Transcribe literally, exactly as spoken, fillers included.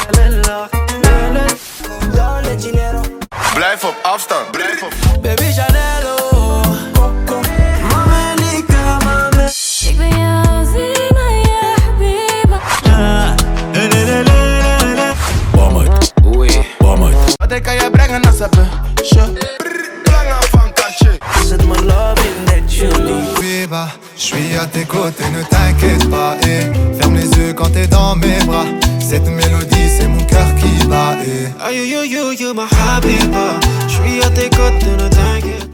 Blijf op afstand, blijf op. Baby Janelo, Coco, mama Nika, mama. Ik ben jouw zina, ja habiba. Bammert, oei, bammert. Wat ik kan je brengen als een busje? Lange van kastje. Zet mijn love in that Julie. Biba, je suis à tes côtés, ne t'inquiète pas. Et ferme les yeux quand t'es dans mes bras. Cette mélodie, c'est mon cœur qui bat. Et Aïe, aïe, aïe, aïe, ma habiba. Je suis à tes côtés, ne t'inquiète.